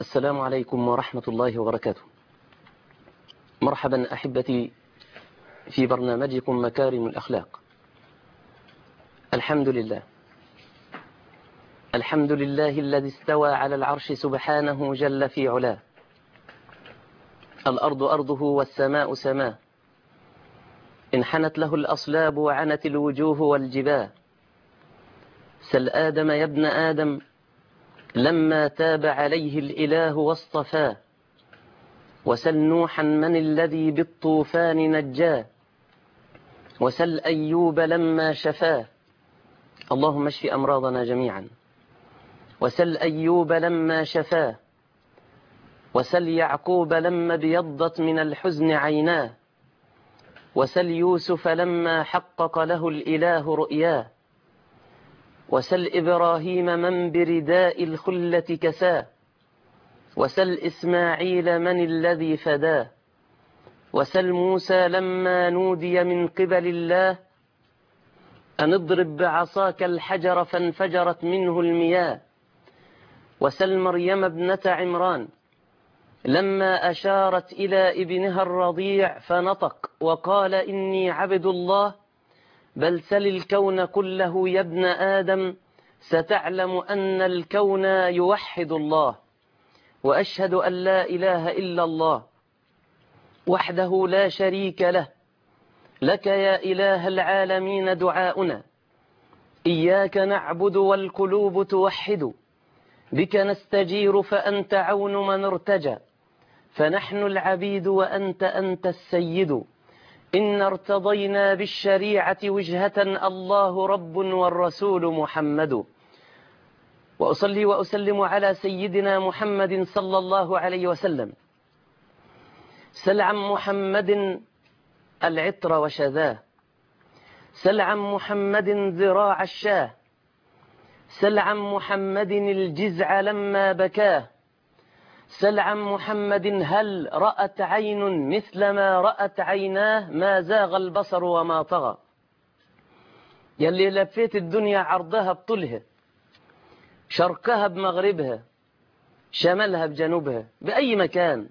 السلام عليكم ورحمة الله وبركاته. مرحبا أحبتي في برنامجكم مكارم الأخلاق. الحمد لله الذي استوى على العرش سبحانه جل في علاه. الأرض أرضه والسماء سماه، انحنت له الأصلاب وعنت الوجوه والجباه. سل آدم يا ابن آدم لما تاب عليه الإله واصطفاه، وسل نوحا من الذي بالطوفان نجاه، وسل أيوب لما شفاه. اللهم اشف أمراضنا جميعا. وسل أيوب لما شفاه، وسل يعقوب لما ابيضت من الحزن عيناه، وسل يوسف لما حقق له الإله رؤياه، وسل إبراهيم من برداء الخلة كساه، وسل إسماعيل من الذي فداه، وسل موسى لما نودي من قبل الله أن اضرب بعصاك الحجر فانفجرت منه المياه، وسل مريم ابنة عمران لما أشارت إلى ابنها الرضيع فنطق وقال إني عبد الله. بل سل الكون كله يا ابن آدم ستعلم أن الكون يوحد الله. وأشهد أن لا إله إلا الله وحده لا شريك له، لك يا إله العالمين دعاؤنا. إياك نعبد والقلوب توحد، بك نستجير فأنت عون من ارتجى، فنحن العبيد أنت السيد. إن ارتضينا بالشريعة وجهة الله رب والرسول محمد. وأصلي وأسلم على سيدنا محمد صلى الله عليه وسلم. سل عن محمد العطر وشذاه، سل عن محمد ذراع الشاه، سل عن محمد الجزع لما بكاه، سل عن محمد هل رأت عين مثل ما رأت عيناه، ما زاغ البصر وما طغى. يلي لفيت الدنيا عرضها بطولها، شرقها بمغربها، شمالها بجنوبها، بأي مكان.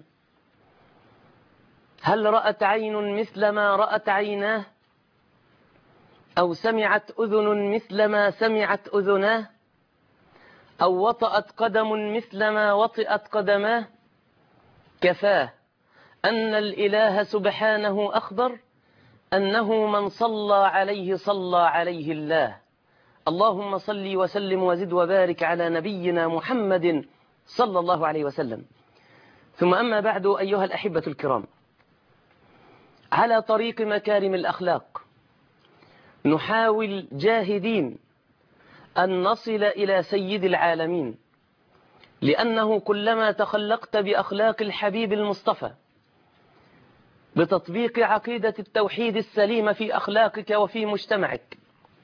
هل رأت عين مثل ما رأت عيناه، أو سمعت أذن مثل ما سمعت أذناه، أو وطأت قدم مثل ما وطئت قدماه. كفاه أن الإله سبحانه أخبر أنه من صلى عليه صلى عليه الله. اللهم صل وسلم وزد وبارك على نبينا محمد صلى الله عليه وسلم. ثم أما بعد، أيها الأحبة الكرام، على طريق مكارم الأخلاق نحاول جاهدين أن نصل إلى سيد العالمين، لأنه كلما تخلقت بأخلاق الحبيب المصطفى بتطبيق عقيدة التوحيد السليمة في أخلاقك وفي مجتمعك،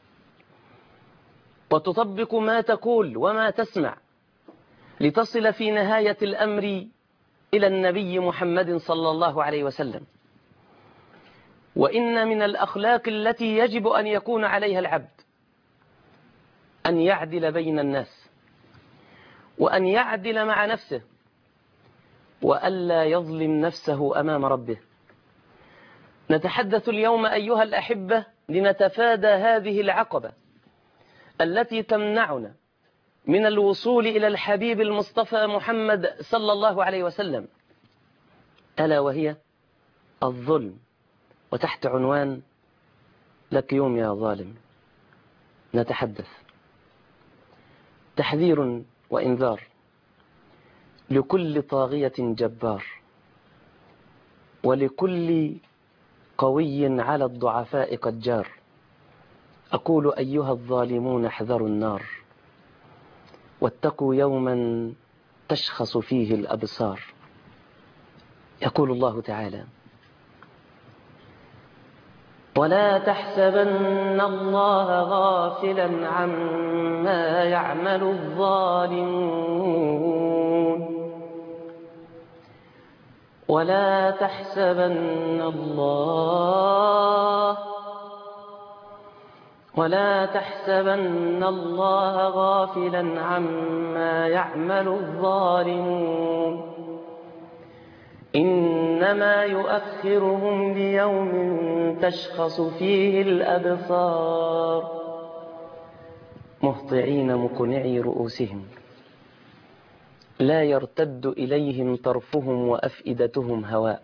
وتطبق ما تقول وما تسمع لتصل في نهاية الأمر إلى النبي محمد صلى الله عليه وسلم. وإن من الأخلاق التي يجب أن يكون عليها العبد أن يعدل بين الناس، وأن يعدل مع نفسه، وألا يظلم نفسه أمام ربه. نتحدث اليوم أيها الأحبة لنتفادى هذه العقبة التي تمنعنا من الوصول إلى الحبيب المصطفى محمد صلى الله عليه وسلم، ألا وهي الظلم. وتحت عنوان لك يوم يا ظالم نتحدث تحذير وإنذار لكل طاغية جبار، ولكل قوي على الضعفاء قد جار. أقول أيها الظالمون احذروا النار، واتقوا يوما تشخص فيه الأبصار. يقول الله تعالى: ولا تحسبن الله غافلا عما يعمل الظالمون، ولا تحسبن الله غافلا عما يعمل الظالمون، إنما يؤخرهم ليوم تشخص فيه الأبصار مهطعين مقنعي رؤوسهم لا يرتد إليهم طرفهم وأفئدتهم هواء.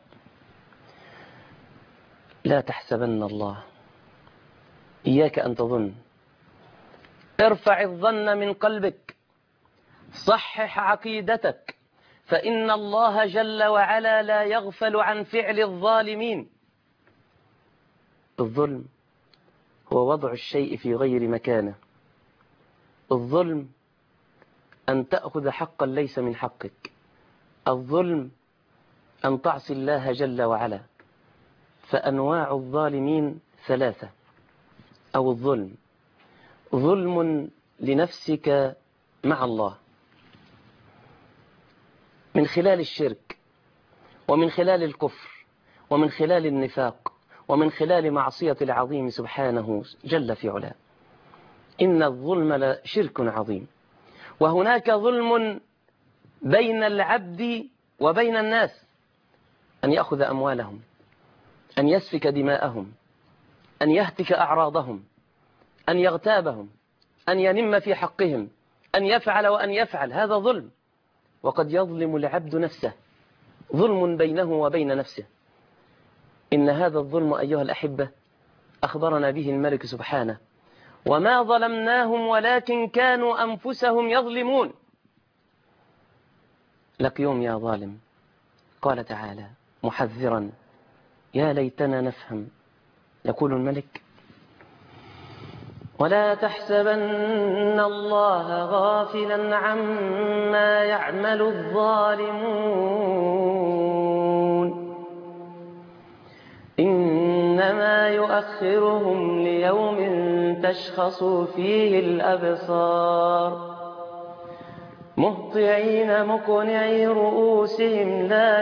لا تحسبن الله، إياك أن تظن، ارفع الظن من قلبك، صحح عقيدتك، فإن الله جل وعلا لا يغفل عن فعل الظالمين. الظلم هو وضع الشيء في غير مكانه. الظلم أن تأخذ حقا ليس من حقك. الظلم أن تعصي الله جل وعلا. فأنواع الظالمين ثلاثة. أو الظلم ظلم لنفسك مع الله من خلال الشرك، ومن خلال الكفر، ومن خلال النفاق، ومن خلال معصية العظيم سبحانه جل في علاه. إن الظلم لشرك عظيم. وهناك ظلم بين العبد وبين الناس، أن يأخذ أموالهم، أن يسفك دماءهم، أن يهتك أعراضهم، أن يغتابهم، أن ينم في حقهم، أن يفعل وأن يفعل. هذا ظلم. وقد يظلم العبد نفسه، ظلم بينه وبين نفسه. إن هذا الظلم أيها الأحبة أخبرنا به الملك سبحانه: وما ظلمناهم ولكن كانوا أنفسهم يظلمون. لك يوم يا ظالم. قال تعالى محذرا: يا ليتنا نفهم. يقول الملك: ولا تحسبن الله غافلا عما يعمل الظالمون إنما يؤخرهم ليوم تشخص فيه الأبصار مهطعين مقنعي رؤوسهم لا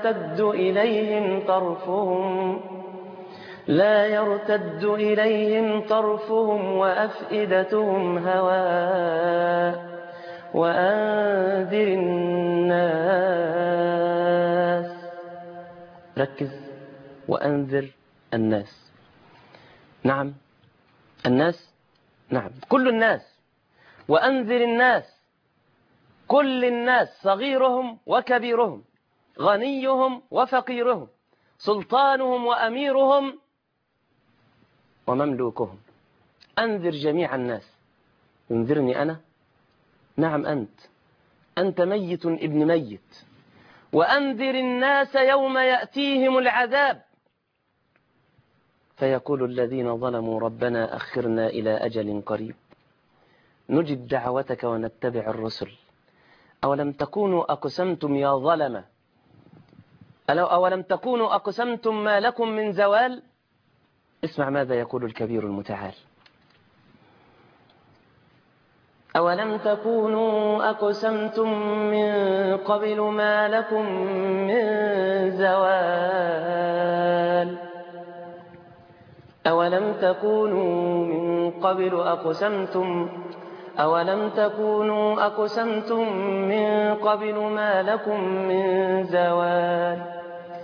يرتد إليهم طرفهم وأفئدتهم هواء وأنذر الناس. ركز: وأنذر الناس. نعم، الناس، نعم، كل الناس. وأنذر الناس، كل الناس، صغيرهم وكبيرهم، غنيهم وفقيرهم، سلطانهم وأميرهم ومملوكهم. أنذر جميع الناس. ينذرني أنا؟ نعم، أنت ميت ابن ميت. وأنذر الناس يوم يأتيهم العذاب فيقول الذين ظلموا ربنا أخرنا إلى أجل قريب نجب دعوتك ونتبع الرسل أولم تكونوا أقسمتم يا ظلمة أولم تكونوا أقسمتم ما لكم من زوال. اسمع ماذا يقول الكبير المتعال: أولم تكونوا أقسمتم من قبل ما لكم من زوال أولم تكونوا أقسمتم من قبل ما لكم من زوال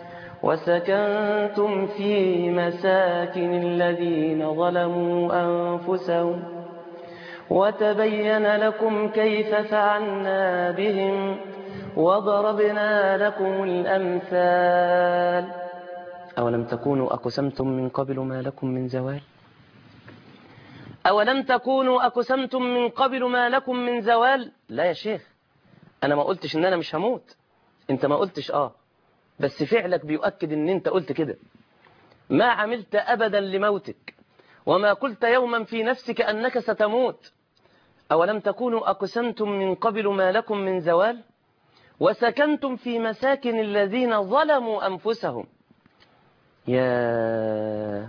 وسكنتم في مساكن الذين ظلموا أنفسهم وتبين لكم كيف فعلنا بهم وضربنا لكم الأمثال. أولم تكونوا أقسمتم من قبل ما لكم من زوال أولم تكونوا أقسمتم من قبل ما لكم من زوال. لا يا شيخ، أنا ما قلتش إن أنا مش هموت. أنت ما قلتش بس فعلك بيؤكد إن أنت قلت كده. ما عملت أبدا لموتك، وما قلت يوما في نفسك أنك ستموت. أولم تكونوا أقسمتم من قبل ما لكم من زوال وسكنتم في مساكن الذين ظلموا أنفسهم. يا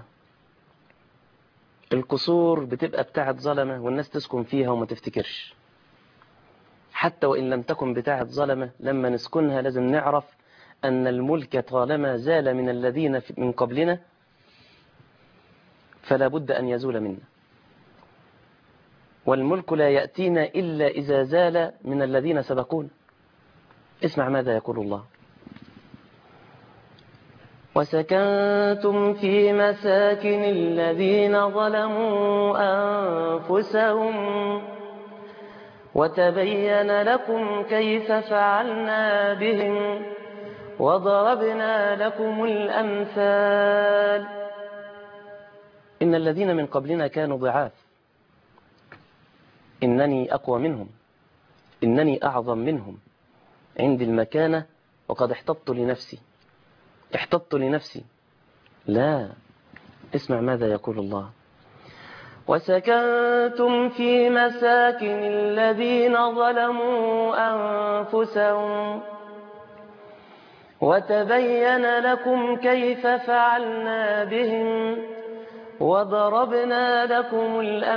القصور بتبقى بتاعت ظلمة والناس تسكن فيها وما تفتكرش. حتى وإن لم تكن بتاعت ظلمة، لما نسكنها لازم نعرف أن الملك طالما زال من الذين من قبلنا فلا بد أن يزول منا، والملك لا يأتينا إلا إذا زال من الذين سبقون. اسمع ماذا يقول الله: وسكنتم في مساكن الذين ظلموا أنفسهم وتبين لكم كيف فعلنا بهم وضربنا لكم الأمثال. إن الذين من قبلنا كانوا ضعاف، إنني أقوى منهم، إنني أعظم منهم عندي المكانة وقد احتطت لنفسي. لا، اسمع ماذا يقول الله: وسكنتم في مساكن الذين ظلموا أنفسهم وتبين لكم كيف فعلنا بهم وضربنا لكم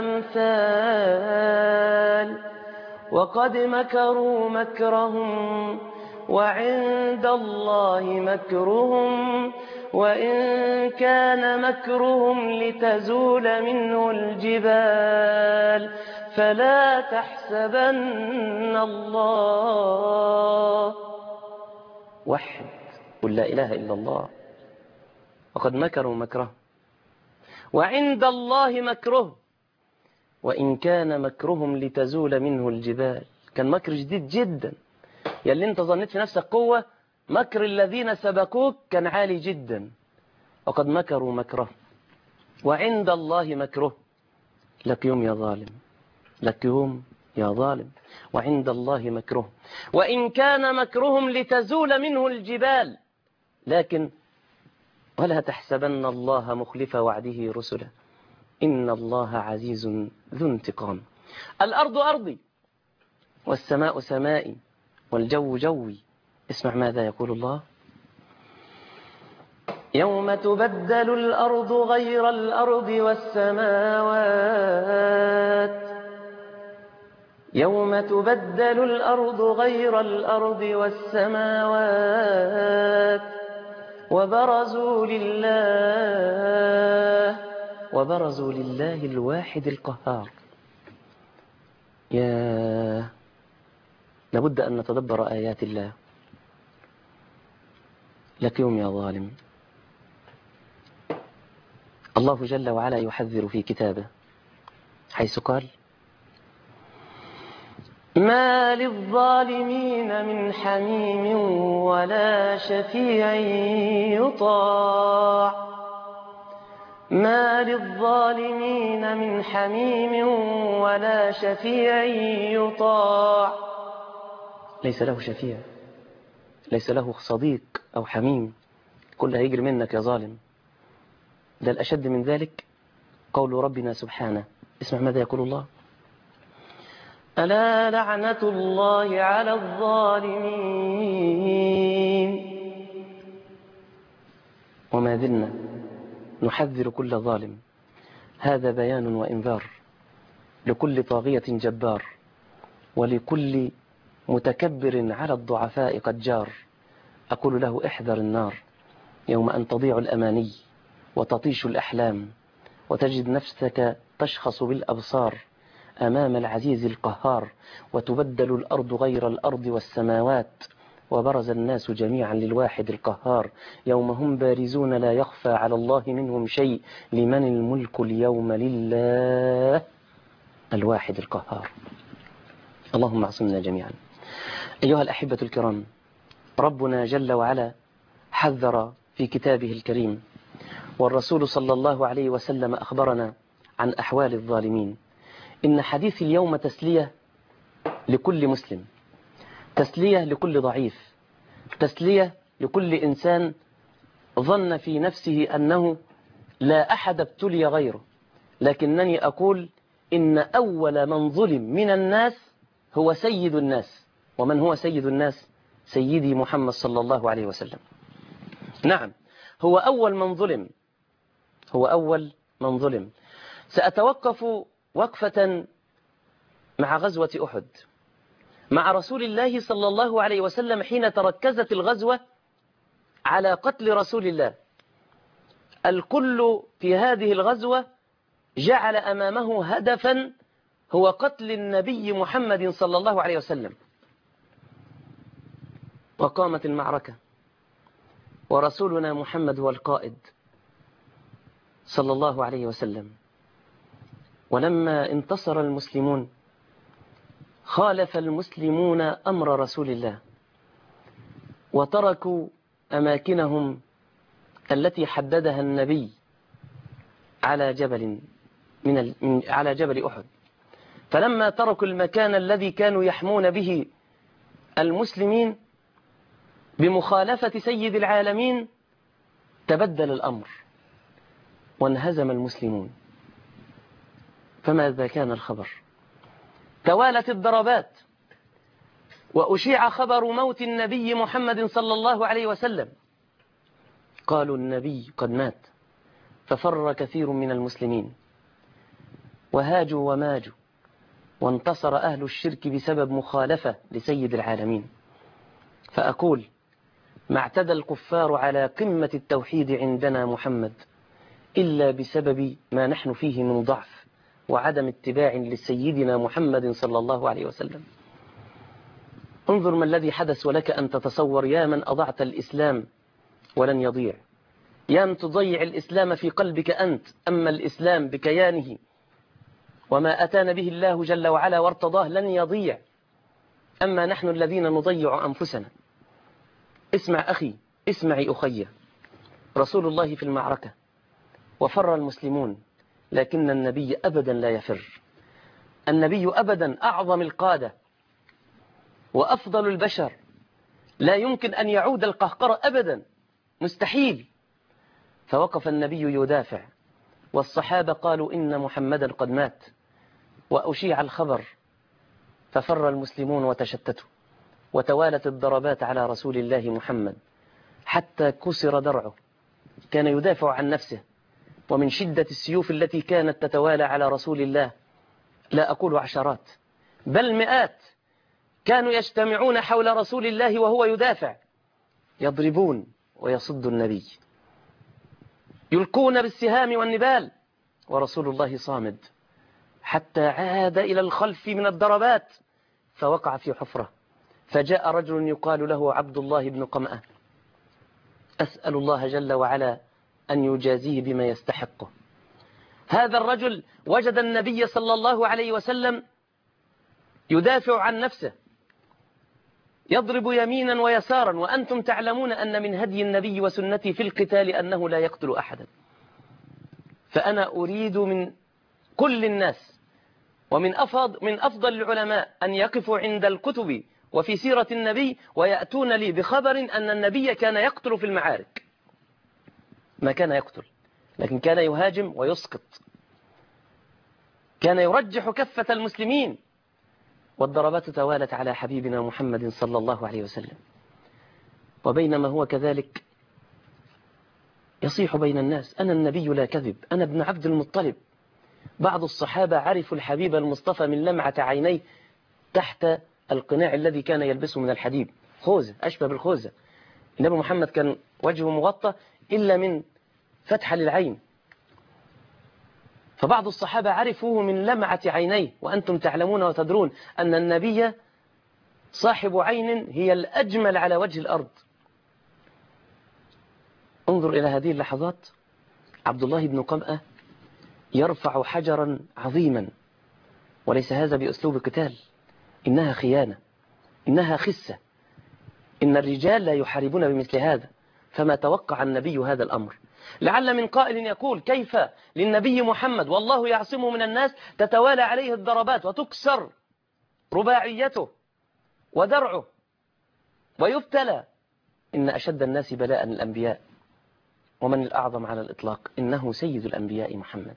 الأمثال وقد مكروا مكرهم وعند الله مكرهم وإن كان مكرهم لتزول منه الجبال فلا تحسبن الله. وحد، قل لا إله إلا الله. وقد مكروا مكره وعند الله مكره وإن كان مكرهم لتزول منه الجبال. كان مكر شديد جدا، يلي انت ظنيت في نفسك قوة، مكر الذين سبقوك كان عالي جدا. وقد مكروا مكره وعند الله مكره. لك يوم يا ظالم، لك يوم يا ظالم. وعند الله مكره وإن كان مكرهم لتزول منه الجبال، لكن ولا تحسبن الله مخلف وعده رسله إن الله عزيز ذو انتقام. الأرض أرضي والسماء سمائي والجو جوي. اسمع ماذا يقول الله: يوم تبدل الأرض غير الأرض والسماوات يوم تبدل الأرض غير الأرض والسماوات وبرزوا لله الواحد القهار. لابد أن نتدبر آيات الله. لك يوم يا ظالم. الله جل وعلا يحذر في كتابه حيث قال: ما للظالمين من حميم ولا شفيع يطاع. ما للظالمين من حميم ولا شفيع يطاع. ليس له شفيع، ليس له صديق أو حميم، كل هيجري منك يا ظالم. ده الأشد من ذلك قول ربنا سبحانه. اسمع ماذا يقول الله: ألا لعنة الله على الظالمين. وما زلنا نحذر كل ظالم. هذا بيان وإنذار لكل طاغية جبار ولكل متكبر على الضعفاء قد جار. أقول له: احذر النار يوم أن تضيع الأماني وتطيش الأحلام وتجد نفسك تشخص بالأبصار أمام العزيز القهار وتبدل الأرض غير الأرض والسماوات وبرز الناس جميعا للواحد القهار يوم هم بارزون لا يخفى على الله منهم شيء لمن الملك اليوم لله الواحد القهار. اللهم اعصمنا جميعا. أيها الأحبة الكرام، ربنا جل وعلا حذر في كتابه الكريم، والرسول صلى الله عليه وسلم أخبرنا عن أحوال الظالمين. إن حديث اليوم تسلية لكل مسلم، تسلية لكل ضعيف، تسلية لكل إنسان ظن في نفسه أنه لا أحد ابتلي غيره. لكنني أقول إن أول من ظلم من الناس هو سيد الناس. ومن هو سيد الناس؟ سيدي محمد صلى الله عليه وسلم. نعم، هو أول من ظلم، هو أول من ظلم. سأتوقف وقفة مع غزوة أحد، مع رسول الله صلى الله عليه وسلم حين تركزت الغزوة على قتل رسول الله. الكل في هذه الغزوة جعل أمامه هدفا هو قتل النبي محمد صلى الله عليه وسلم. وقامت المعركة ورسولنا محمد هو القائد صلى الله عليه وسلم. ولما انتصر المسلمون خالف المسلمون أمر رسول الله وتركوا أماكنهم التي حددها النبي على جبل على جبل أحد. فلما تركوا المكان الذي كانوا يحمون به المسلمين بمخالفة سيد العالمين تبدل الأمر وانهزم المسلمون. فماذا كان الخبر؟ توالت الضربات وأشيع خبر موت النبي محمد صلى الله عليه وسلم. قالوا النبي قد مات، ففر كثير من المسلمين وهاجوا وماجوا، وانتصر أهل الشرك بسبب مخالفة لسيد العالمين. فأقول ما اعتدى الكفار على قمة التوحيد عندنا محمد إلا بسبب ما نحن فيه من ضعف وعدم اتباع لسيدنا محمد صلى الله عليه وسلم. انظر ما الذي حدث، ولك أن تتصور يا من أضعت الإسلام ولن يضيع، يا من تضيع الإسلام في قلبك أنت، أما الإسلام بكيانه وما أتانا به الله جل وعلا وارتضاه لن يضيع، أما نحن الذين نضيع أنفسنا. اسمع أخي، اسمعي أخي، رسول الله في المعركة وفر المسلمون، لكن النبي أبدا لا يفر. النبي أبدا أعظم القادة وأفضل البشر، لا يمكن أن يعود القهقرة أبدا، مستحيل. فوقف النبي يدافع، والصحابة قالوا إن محمدا قد مات، وأشيع الخبر، ففر المسلمون وتشتتوا، وتوالت الضربات على رسول الله محمد حتى كسر درعه. كان يدافع عن نفسه، ومن شدة السيوف التي كانت تتوالى على رسول الله لا أقول عشرات بل مئات كانوا يجتمعون حول رسول الله وهو يدافع، يضربون ويصد النبي، يلقون بالسهام والنبال، ورسول الله صامد حتى عاد إلى الخلف من الضربات فوقع في حفرة. فجاء رجل يقال له عبد الله بن قمأة، أسأل الله جل وعلا أن يجازيه بما يستحقه. هذا الرجل وجد النبي صلى الله عليه وسلم يدافع عن نفسه، يضرب يمينا ويسارا، وأنتم تعلمون أن من هدي النبي وسنته في القتال أنه لا يقتل أحدا. فأنا أريد من كل الناس ومن أفضل العلماء أن يقفوا عند الكتب وفي سيرة النبي ويأتون لي بخبر أن النبي كان يقتل في المعارك. ما كان يقتل، لكن كان يهاجم ويسقط، كان يرجح كفة المسلمين، والضربات توالت على حبيبنا محمد صلى الله عليه وسلم. وبينما هو كذلك يصيح بين الناس أنا النبي لا كذب، أنا ابن عبد المطلب. بعض الصحابة عرفوا الحبيب المصطفى من لمعة عينيه تحت القناع الذي كان يلبسه من الحديد، خوذة أشبه بالخوذة. النبي محمد كان وجهه مغطى إلا من فتحة للعين، فبعض الصحابة عرفوه من لمعة عينيه، وأنتم تعلمون وتدرون أن النبي صاحب عين هي الأجمل على وجه الأرض. انظر إلى هذه اللحظات، عبد الله بن قمأة يرفع حجرا عظيما، وليس هذا بأسلوب قتال، إنها خيانة، إنها خسة، إن الرجال لا يحاربون بمثل هذا. فما توقع النبي هذا الأمر. لعل من قائل يقول كيف للنبي محمد والله يعصمه من الناس تتوالى عليه الضربات وتكسر رباعيته ودرعه ويبتلى؟ إن أشد الناس بلاء الأنبياء، ومن الأعظم على الإطلاق إنه سيد الأنبياء محمد.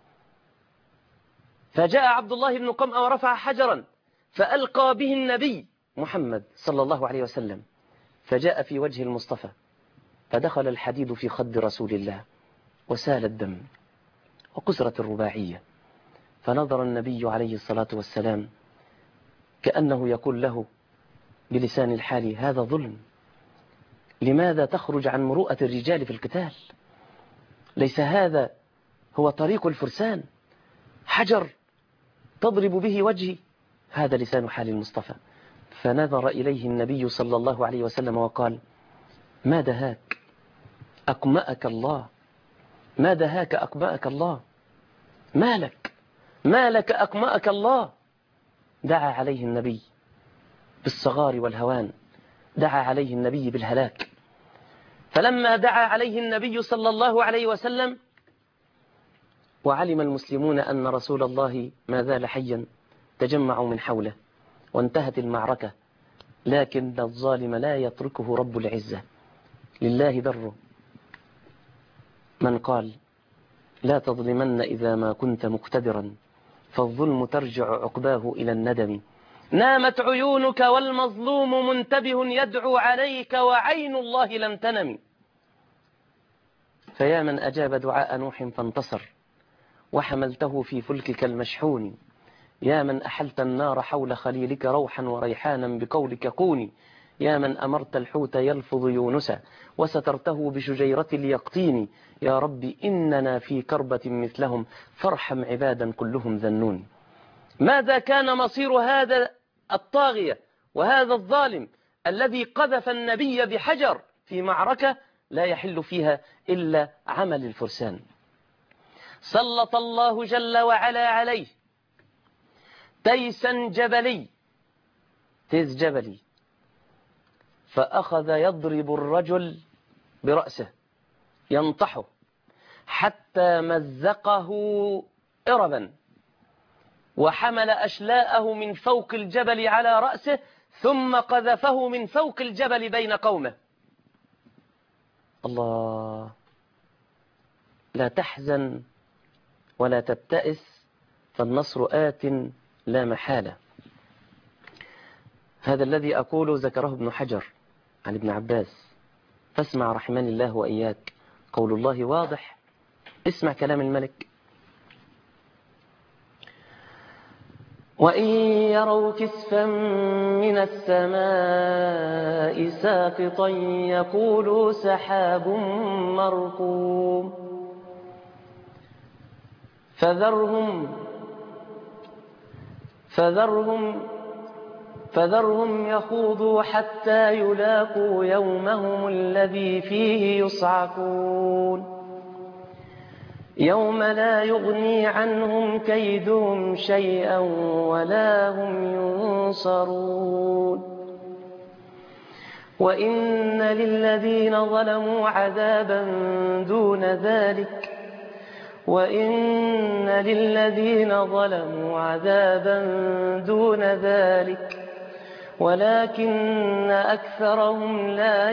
فجاء عبد الله بن قمأة ورفع حجرا فألقى به النبي محمد صلى الله عليه وسلم، فجاء في وجه المصطفى، فدخل الحديد في خد رسول الله وسال الدم وكسرت الرباعية. فنظر النبي عليه الصلاة والسلام كأنه يقول له بلسان الحال هذا ظلم، لماذا تخرج عن مروءة الرجال في القتال؟ ليس هذا هو طريق الفرسان، حجر تضرب به وجهي. هذا لسان حال المصطفى. فنظر إليه النبي صلى الله عليه وسلم وقال ما دهاك؟ أقمأك الله، ما دهاك أقمأك الله، ما لك أقمأك الله. دعا عليه النبي بالصغار والهوان، دعا عليه النبي بالهلاك. فلما دعا عليه النبي صلى الله عليه وسلم وعلم المسلمون أن رسول الله ما زال حيا تجمعوا من حوله وانتهت المعركة. لكن الظالم لا يتركه رب العزة، لله بره من قال لا تظلمن إذا ما كنت مقتدرا، فالظلم ترجع عقباه إلى الندم. نامت عيونك والمظلوم منتبه يدعو عليك وعين الله لم تنم. فيا من أجاب دعاء نوح فانتصر وحملته في فلكك المشحون، يا من أحلت النار حول خليلك روحا وريحانا بقولك كوني، يا من أمرت الحوت يلفظ يونس وسترته بشجيرة اليقطين، يا رب إننا في كربة مثلهم فارحم عبادا كلهم ذنون. ماذا كان مصير هذا الطاغية وهذا الظالم الذي قذف النبي بحجر في معركة لا يحل فيها إلا عمل الفرسان؟ سلط الله جل وعلا عليه تيسا جبلي، تيس جبلي، فأخذ يضرب الرجل برأسه ينطحه حتى مزقه إربا، وحمل أشلاءه من فوق الجبل على رأسه ثم قذفه من فوق الجبل بين قومه. الله، لا تحزن ولا تبتئس فالنصر آت لا محالة. هذا الذي أقوله ذكره ابن حجر عن ابن عباس، فاسمع رحمن الله وإياك، قول الله واضح، اسمع كلام الملك. وإن يروا كسفا من السماء ساقطا يقولوا سحاب مركوم فذرهم يخوضوا حتى يلاقوا يومهم الذي فيه يصعقون، يوم لا يغني عنهم كيدهم شيئا ولا هم ينصرون. وإن للذين ظلموا عذابا دون ذلك، وإن للذين ظلموا عذابا دون ذلك ولكن أكثرهم لا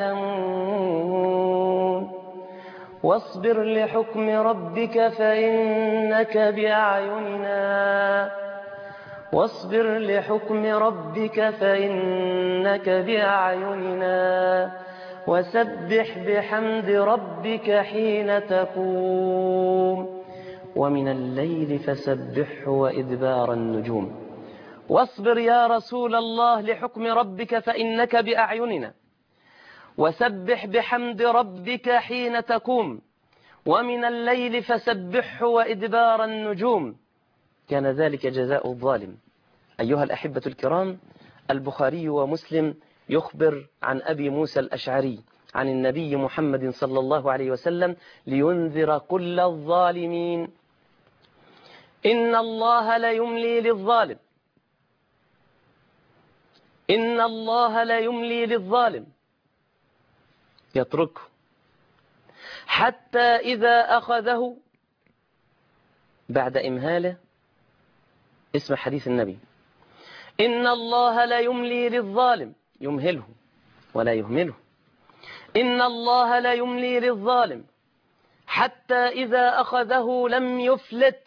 يعلمون. واصبر لحكم ربك فإنك بأعيننا، واصبر لحكم ربك فإنك بأعيننا وسبح بحمد ربك حين تقوم ومن الليل فسبحه وإدبار النجوم. واصبر يا رسول الله لحكم ربك فإنك بأعيننا وسبح بحمد ربك حين تقوم ومن الليل فسبحه وإدبار النجوم. كان ذلك جزاء الظالم. أيها الأحبة الكرام، البخاري ومسلم يخبر عن أبي موسى الأشعري عن النبي محمد صلى الله عليه وسلم لينذر كل الظالمين: إن الله لا يملي للظالم، إن الله لا يملي للظالم يتركه حتى إذا أخذه بعد إمهاله. اسم حديث النبي: إن الله لا يملي للظالم، يمهله ولا يهمله. إن الله لا يملي للظالم حتى إذا أخذه لم يفلت.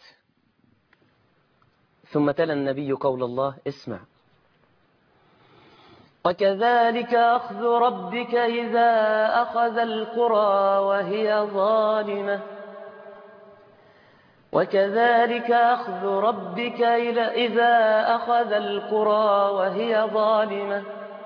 ثم تلا النبي قول الله، اسمع: وكذلك أخذ ربك إذا أخذ القرى وهي ظالمة، وكذلك أخذ ربك إذا أخذ القرى وهي ظالمة،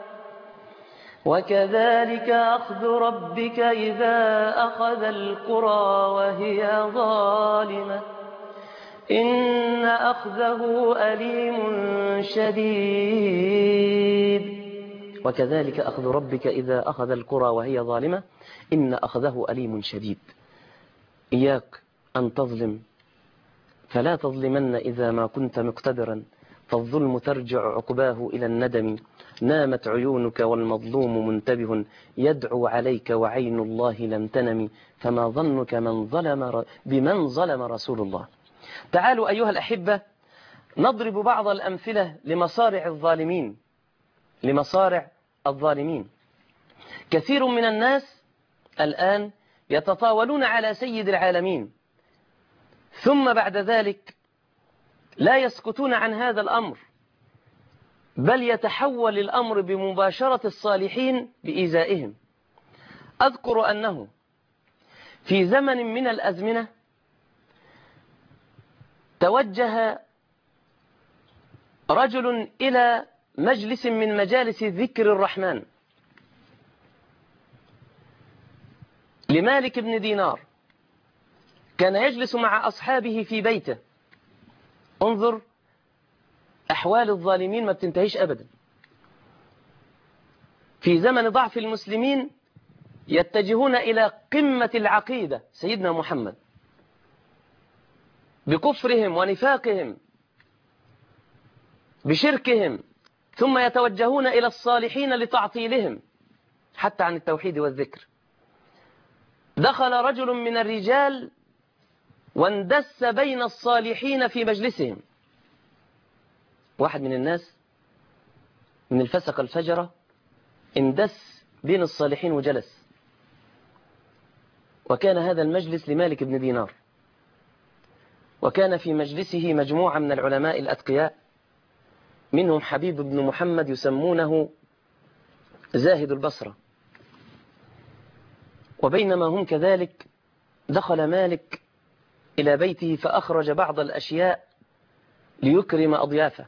وكذلك أخذ ربك إذا أخذ القرى وهي ظالمة إن أخذه أليم شديد. وكذلك أخذ ربك إذا أخذ القرى وهي ظالمة إن أخذه أليم شديد. إياك أن تظلم، فلا تظلمن إذا ما كنت مقتدرا، فالظلم ترجع عقباه إلى الندم. نامت عيونك والمظلوم منتبه، يدعو عليك وعين الله لم تنم، فما ظنك بمن ظلم رسول الله. تعالوا أيها الأحبة نضرب بعض الأمثلة لمصارع الظالمين. كثير من الناس الآن يتطاولون على سيد العالمين، ثم بعد ذلك لا يسكتون عن هذا الأمر، بل يتحول الأمر بمباشرة الصالحين بإيذائهم. أذكر أنه في زمن من الأزمنة توجه رجل إلى مجلس من مجالس ذكر الرحمن لمالك بن دينار، كان يجلس مع أصحابه في بيته. انظر أحوال الظالمين ما بتنتهيش أبدا. في زمن ضعف المسلمين يتجهون إلى قمة العقيدة سيدنا محمد بكفرهم ونفاقهم بشركهم، ثم يتوجهون إلى الصالحين لتعطيلهم حتى عن التوحيد والذكر. دخل رجل من الرجال واندس بين الصالحين في مجلسهم. واحد من الناس من الفسق الفجرة اندس بين الصالحين وجلس، وكان هذا المجلس لمالك بن دينار، وكان في مجلسه مجموعة من العلماء الأتقياء، منهم حبيب بن محمد يسمونه زاهد البصرة. وبينما هم كذلك دخل مالك إلى بيته فأخرج بعض الأشياء ليكرم أضيافه،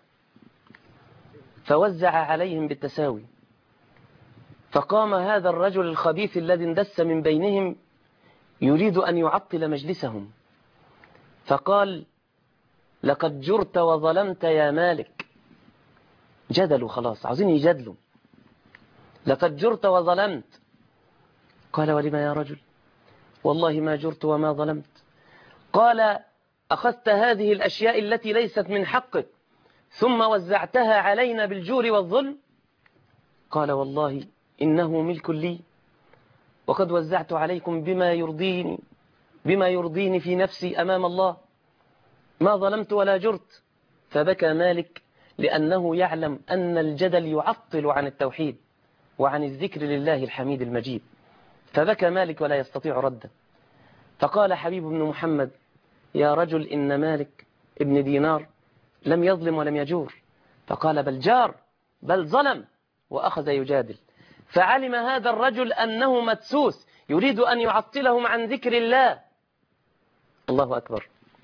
فوزع عليهم بالتساوي. فقام هذا الرجل الخبيث الذي اندس من بينهم يريد أن يعطل مجلسهم، فقال: لقد جرت وظلمت يا مالك. جدلوا خلاص، عاوزين يجادلوا. لقد جرت وظلمت. قال: ولما يا رجل؟ والله ما جرت وما ظلمت. قال: أخذت هذه الأشياء التي ليست من حقك ثم وزعتها علينا بالجور والظلم. قال: والله إنه ملك لي، وقد وزعت عليكم بما يرضيني في نفسي أمام الله، ما ظلمت ولا جرت. فبكى مالك لأنه يعلم أن الجدل يعطل عن التوحيد وعن الذكر لله الحميد المجيد. فبكى مالك ولا يستطيع رده. فقال حبيب بن محمد: يا رجل، إن مالك ابن دينار لم يظلم ولم يجور. فقال: بل جار، بل ظلم، وأخذ يجادل. فعلم هذا الرجل أنه مدسوس يريد أن يعطلهم عن ذكر الله. الله أكبر.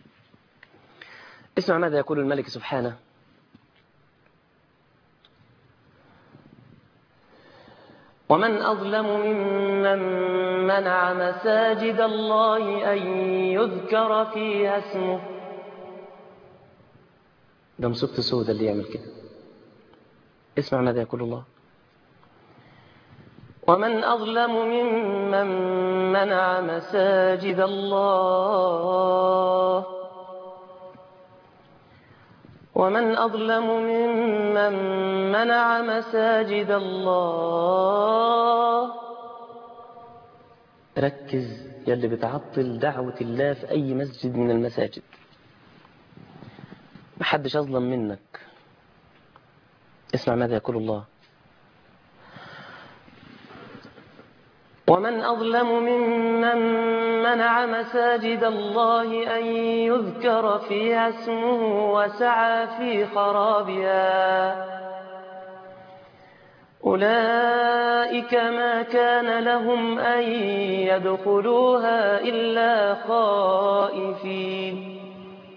اسمع ماذا يقول الملك سبحانه: ومن أظلم ممن منع مساجد الله أن يذكر فيها اسمه. ده مصيبته سودة اللي يعمل كده. اسمع ماذا يقول الله: ومن أظلم ممن منع مساجد الله ومن أظلم ممن منع مساجد الله. ركز يا اللي بتعطل دعوة الله في أي مسجد من المساجد، محدش أظلم منك. اسمع ماذا يقول الله: ومن أظلم ممن منع مساجد الله أن يذكر فيها اسمه وسعى في خرابها أولئك ما كان لهم أن يدخلوها إلا خائفين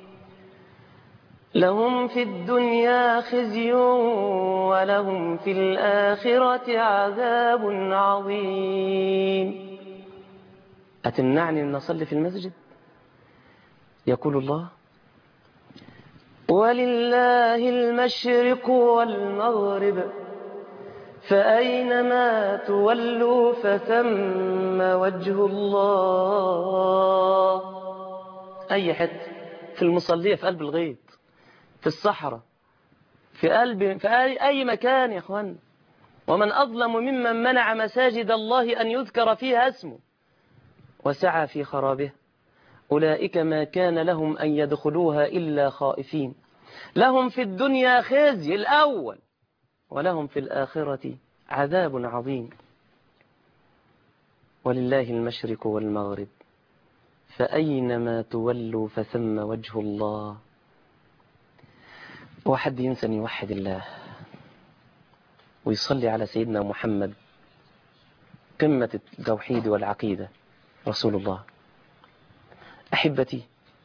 لهم في الدنيا خزي ولهم في الآخرة عذاب عظيم. أتمنعني أن أصلي في المسجد؟ يقول الله: ولله المشرق والمغرب فأينما تولوا فثم وجه الله. أي حتة، في المصلية، في قلب الغيط، في الصحراء، في أي مكان يا أخوان. ومن أظلم ممن منع مساجد الله أن يذكر فيها اسمه وسعى في خرابها. أولئك ما كان لهم أن يدخلوها إلا خائفين، لهم في الدنيا خزي الأول ولهم في الآخرة عذاب عظيم. ولله المشرق والمغرب فأينما تولوا فثم وجه الله. وحد ينسى أن يوحد الله ويصلي على سيدنا محمد قمة التوحيد والعقيدة رسول الله. أحبتي،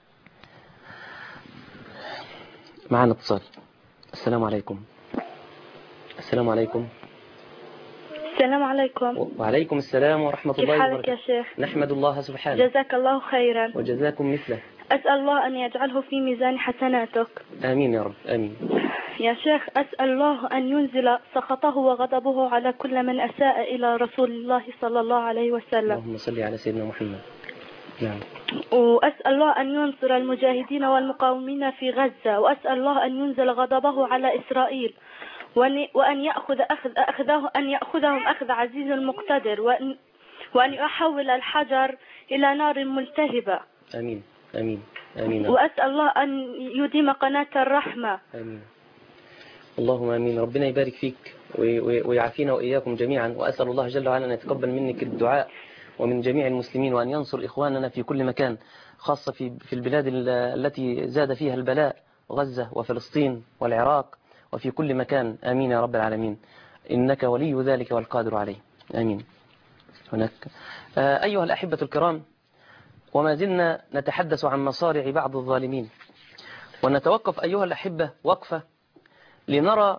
معنا اتصال. السلام عليكم. السلام عليكم. السلام عليكم. وعليكم السلام ورحمة الله وبركاته. كيف حالك يا شيخ؟ نحمد الله سبحانه. جزاك الله خيرا. وجزاكم مثله. أسأل الله أن يجعله في ميزان حسناتك. آمين يا رب، آمين. يا شيخ، أسأل الله أن ينزل سخطه وغضبه على كل من أساء إلى رسول الله صلى الله عليه وسلم. اللهم صل على سيدنا محمد. نعم. وأسأل الله أن ينصر المجاهدين والمقاومين في غزة، وأسأل الله أن ينزل غضبه على إسرائيل، وأن يأخذهم أخذ عزيز مقتدر، وأن يحول الحجر إلى نار ملتهبة. آمين آمين آمين. وأسأل الله أن يديم قناة الرحمة. آمين. اللهم آمين. ربنا يبارك فيك ويعافينا وإياكم جميعا. وأسأل الله جل وعلا أن يتقبل منك الدعاء ومن جميع المسلمين، وأن ينصر إخواننا في كل مكان، خاصة في البلاد التي زاد فيها البلاء، غزة وفلسطين والعراق وفي كل مكان. آمين يا رب العالمين، إنك ولي ذلك والقادر عليه. آمين. هناك أيها الأحبة الكرام، وما زلنا نتحدث عن مصارع بعض الظالمين، ونتوقف أيها الأحبة وقفة لنرى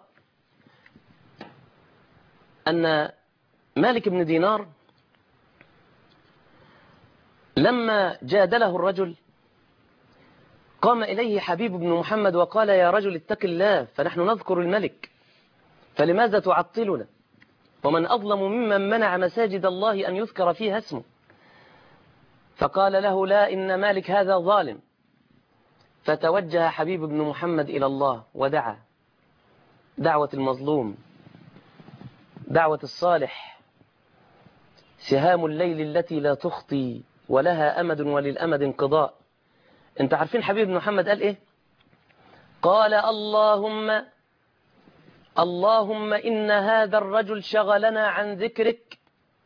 أن مالك بن دينار لما جادله الرجل قام إليه حبيب بن محمد وقال: يا رجل اتق الله، فنحن نذكر الملك، فلماذا تعطلنا؟ ومن أظلم ممن منع مساجد الله أن يذكر فيها اسمه. فقال له: لا، إن مالك هذا ظالم. فتوجه حبيب بن محمد إلى الله ودعا دعوة المظلوم، دعوة الصالح، سهام الليل التي لا تخطي ولها أمد وللأمد انقضاء. انت عارفين حبيب بن محمد قال إيه؟ قال: اللهم إن هذا الرجل شغلنا عن ذكرك،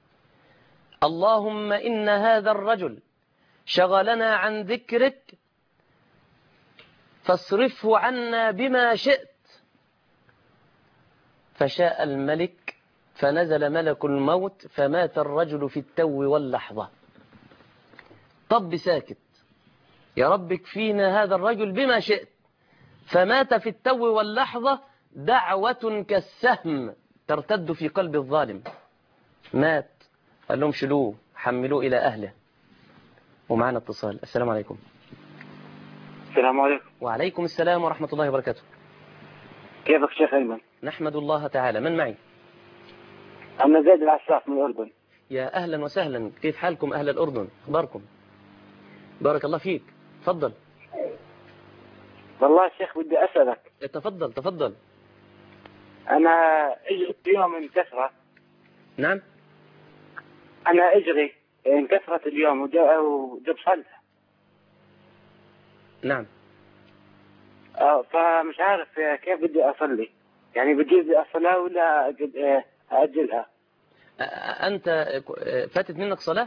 اللهم إن هذا الرجل شغلنا عن ذكرك فاصرفه عنا بما شئت. فشاء الملك فنزل ملك الموت فمات الرجل في التو واللحظة. طب ساكت، يا رب اكفينا هذا الرجل بما شئت. فمات في التو واللحظة، دعوة كالسهم ترتد في قلب الظالم. مات، قال لهم شلوه حملوه إلى أهله. ومعنا اتصال. السلام عليكم. السلام عليكم. وعليكم السلام ورحمة الله وبركاته. كيفك شيخ أيمن؟ نحمد الله تعالى. من معي؟ أنا زيد العساف من الأردن. يا أهلا وسهلا، كيف حالكم أهل الأردن؟ أخباركم؟ بارك الله فيك. تفضل. والله شيخ بدي أسألك. تفضل تفضل. أنا أجري اليوم انكسرت. نعم. أنا أجري انكسرت اليوم وجب صلح. نعم. فمش عارف كيف بدي أصلي، يعني بجيز الصلاة ولا أأجلها؟ أنت فاتت منك صلاة؟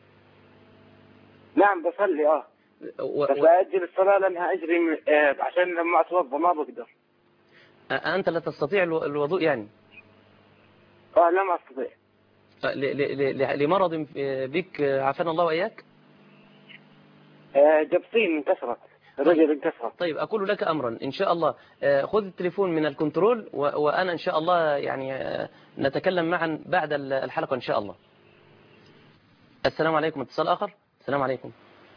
نعم بصلي بس أأجل الصلاة لأنها أجري عشان لما أتوضى ما بقدر. أنت لا تستطيع الوضوء يعني؟ لم أستطيع. لمرض بك عافانا الله وإياك؟ جبصين انكسرت، الرجل انكسرت. طيب أقول لك أمرا إن شاء الله، خذ التليفون من الكنترول وأنا إن شاء الله يعني نتكلم معا بعد الحلقة إن شاء الله. السلام عليكم. اتصال آخر. السلام عليكم.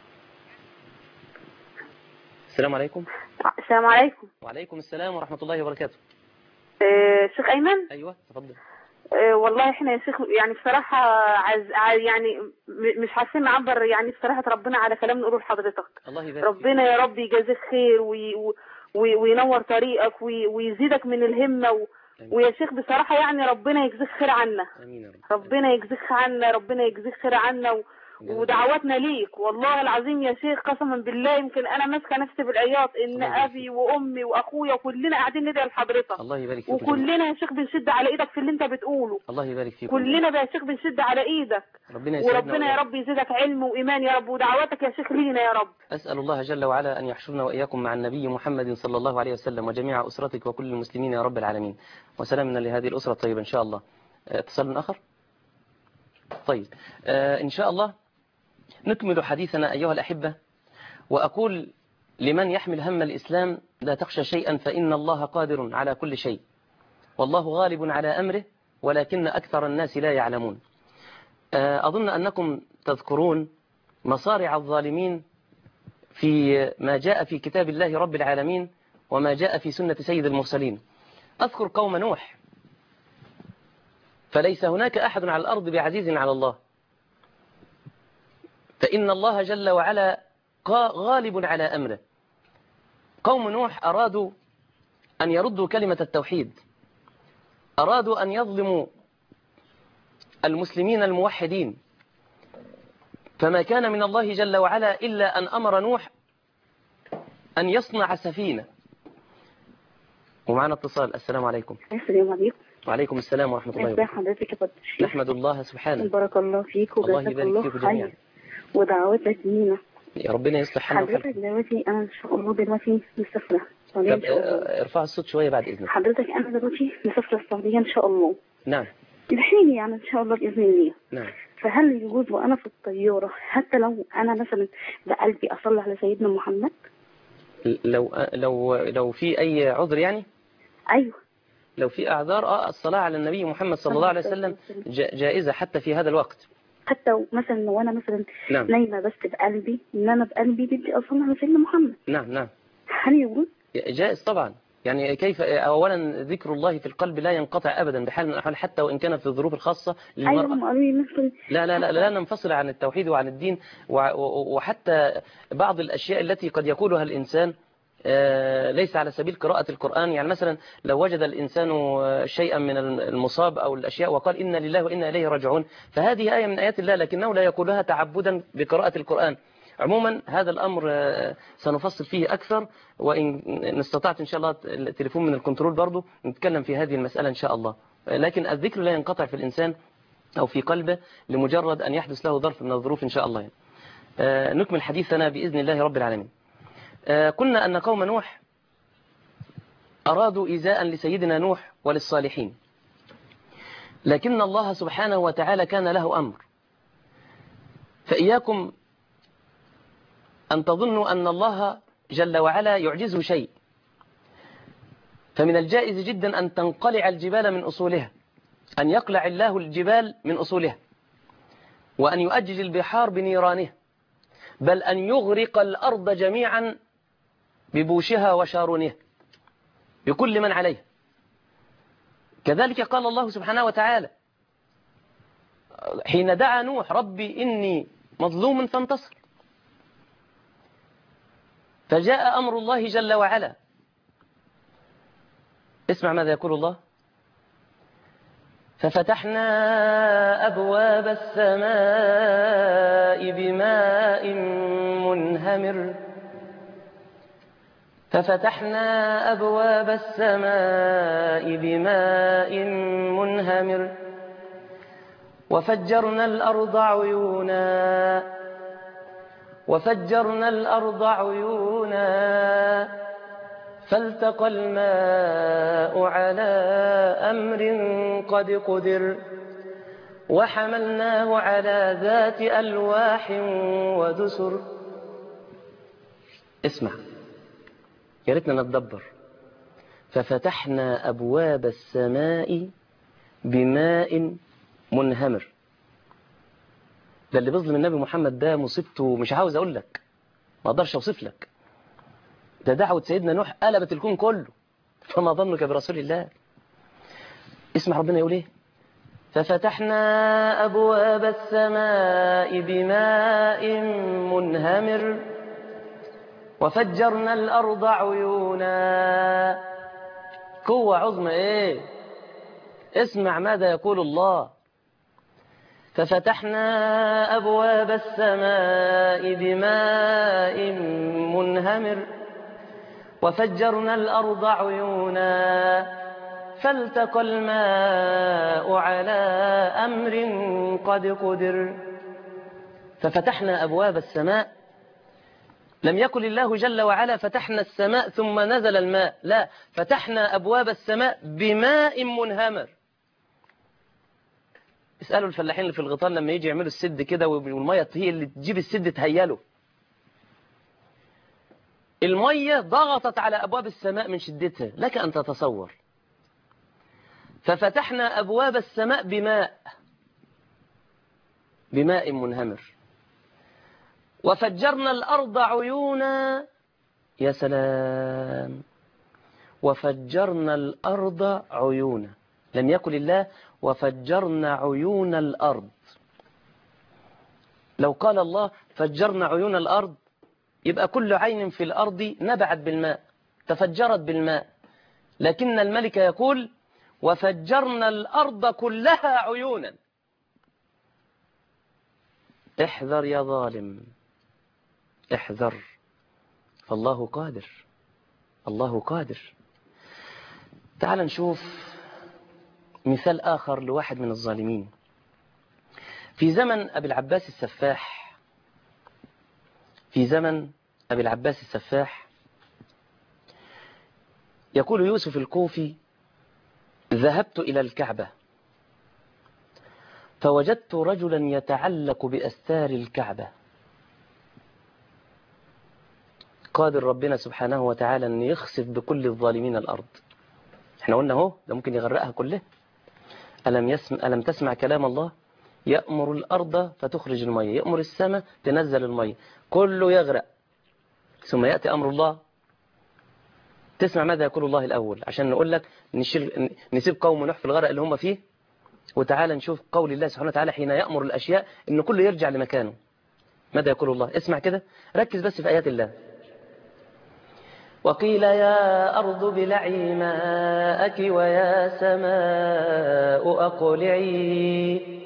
السلام عليكم. السلام عليكم. وعليكم السلام ورحمة الله وبركاته. شيخ أيمن. أيوة تفضل. والله احنا يا شيخ يعني بصراحة يعني مش عارفين نعبر يعني بصراحة ربنا على كلام نقوله لحضرتك. الله يبارك ربنا يا رب يجازيك خير وينور طريقك ويزيدك من الهمة ويا شيخ بصراحة يعني ربنا يجزيك خير عنا. امين يا رب. ربنا يجزيك عنا، ربنا يجزيك خير عنا ودعواتنا ليك والله العظيم يا شيخ قسما بالله. يمكن انا ماسكه نفسي بالعياط ان ابي وامي واخويا كلنا قاعدين ندعي لحضرتك. الله يبارك فيك. وكلنا يا شيخ بنشد على ايدك في اللي انت بتقوله. الله يبارك فيك. كلنا بقى يا شيخ بنشد على ايدك. وربنا يا رب يزيدك علم وايمان يا رب، ودعواتك يا شيخ لينا يا رب. اسال الله جل وعلا ان يحشرنا واياكم مع النبي محمد صلى الله عليه وسلم وجميع اسرتك وكل المسلمين يا رب العالمين. وسلامنا لهذه الاسره الطيبه ان شاء الله. اتصال اخر. طيب ان شاء الله نكمل حديثنا أيها الأحبة. وأقول لمن يحمل هم الإسلام لا تخشى شيئا فإن الله قادر على كل شيء، والله غالب على أمره ولكن أكثر الناس لا يعلمون. أظن أنكم تذكرون مصارع الظالمين في ما جاء في كتاب الله رب العالمين وما جاء في سنة سيد المرسلين. أذكر قوم نوح، فليس هناك أحد على الأرض بعزيز على الله، فإن الله جل وعلا غالب على أمره. قوم نوح أرادوا أن يردوا كلمة التوحيد، أرادوا أن يظلموا المسلمين الموحدين، فما كان من الله جل وعلا إلا أن أمر نوح أن يصنع سفينة. ومعنا اتصال. السلام عليكم. السلام عليكم. وعليكم السلام ورحمة الله وبركاته. حضرتك يا فضل الشيخ. نحمد الله سبحانه. بارك الله فيك وجزاك الله خير ودعوتك لينا. يا ربنا يصلح حالنا. حضرتك دلوقتي أنا إن شاء الله دلوقتي مسافرة. طب ارفع الصوت شوية بعد إذنك. حضرتك أنا دلوقتي مسافرة السعودية إن شاء الله. نعم. الحين يعني إن شاء الله بإذن الله. نعم. فهل يجوز وأنا في الطيارة حتى لو أنا مثلا بقلبي أصلي على سيدنا محمد؟ لو في أي عذر يعني؟ أيوه. لو في أعذار الصلاة على النبي محمد صلى الله عليه وسلم جائزة حتى في هذا الوقت. حتى مثلا لو أنا مثلا نعم. نايمة بس بقلبي إن أنا بقلبي بدي أصلي على سيدنا محمد. نعم نعم. هل يجوز؟ جائز طبعا. يعني كيف أولا ذكر الله في القلب لا ينقطع أبدا بحال من الأحوال حتى وإن كانت في الظروف الخاصة للمرأة. أيوة. لا ننفصل عن التوحيد وعن الدين وحتى بعض الأشياء التي قد يقولها الإنسان ليس على سبيل قراءة القرآن. يعني مثلا لو وجد الإنسان شيئا من المصاب أو الأشياء وقال إنا لله وإنا إليه راجعون، فهذه آية من آيات الله لكنه لا يقولها تعبدا بقراءة القرآن. عموما هذا الأمر سنفصل فيه أكثر، وإن استطعت إن شاء الله التليفون من الكنترول برضو نتكلم في هذه المسألة إن شاء الله. لكن الذكر لا ينقطع في الإنسان أو في قلبه لمجرد أن يحدث له ظرف من الظروف إن شاء الله. نكمل حديثنا بإذن الله رب العالمين. قلنا أن قوم نوح أرادوا إيذاء لسيدنا نوح وللصالحين، لكن الله سبحانه وتعالى كان له أمر. فإياكم أن تظنوا أن الله جل وعلا يعجزه شيء، فمن الجائز جدا أن تنقلع الجبال من أصولها، أن يقلع الله الجبال من أصولها، وأن يؤجج البحار بنيرانها، بل أن يغرق الأرض جميعا ببوشها وشارونها بكل من عليها. كذلك قال الله سبحانه وتعالى حين دعا نوح ربي إني مظلوم فانتصر، فجاء أمر الله جل وعلا. اسمع ماذا يقول الله: ففتحنا أبواب السماء بماء منهمر ففتحنا أبواب السماء بماء منهمر وفجرنا الأرض عيونا فالتقى الماء على أمر قد قدر وحملناه على ذات ألواح ودسر. اسمع، يا ريتنا نتدبر. ففتحنا أبواب السماء بماء منهمر. ده اللي بيظلم النبي محمد ده مصيبته مش عاوز أقول لك، ما أقدرش أوصف لك. ده دعوة سيدنا نوح قلبت الكون كله، فما ظنك برسول الله. اسمع ربنا يقول ايه: ففتحنا أبواب السماء بماء منهمر وفجرنا الأرض عيونا. قوة عظمى إيه؟ اسمع ماذا يقول الله. ففتحنا أبواب السماء بماء منهمر وفجرنا الأرض عيونا فالتقى الماء على أمر قد قدر. ففتحنا أبواب السماء، لم يقل الله جل وعلا فتحنا السماء ثم نزل الماء، لا، فتحنا أبواب السماء بماء منهمر. اسألوا الفلاحين اللي في الغيطان لما يجي يعملوا السد كده والمية هي اللي تجيب السد تهيله، المية ضغطت على أبواب السماء من شدتها، لك أن تتصور. ففتحنا أبواب السماء بماء منهمر وفجرنا الأرض عيونا. يا سلام، وفجرنا الأرض عيونا، لم يقل الله وفجرنا عيون الأرض. لو قال الله فجرنا عيون الأرض يبقى كل عين في الأرض نبعت بالماء، تفجرت بالماء، لكن الملك يقول وفجرنا الأرض كلها عيونا. احذر يا ظالم، احذر، فالله قادر، الله قادر. تعال نشوف مثال آخر لواحد من الظالمين. في زمن أبي العباس السفاح، في زمن أبي العباس السفاح يقول يوسف الكوفي ذهبت إلى الكعبة فوجدت رجلا يتعلق بأستار الكعبة. قادر ربنا سبحانه وتعالى أن يخسف بكل الظالمين الأرض. احنا قلنا اهو ده ممكن يغرقها كلها. ألم تسمع كلام الله؟ يأمر الأرض فتخرج المية، يأمر السماء تنزل المية، كله يغرق ثم يأتي أمر الله. تسمع ماذا يقول الله الأول عشان نقول لك نسيب قوم نوح في الغرق اللي هم فيه، وتعالى نشوف قول الله سبحانه وتعالى حين يأمر الأشياء إن كله يرجع لمكانه. ماذا يقول الله؟ اسمع كده، ركز بس في آيات الله. وقيل يا أرض ابلعي ماءك ويا سماء أقلعي،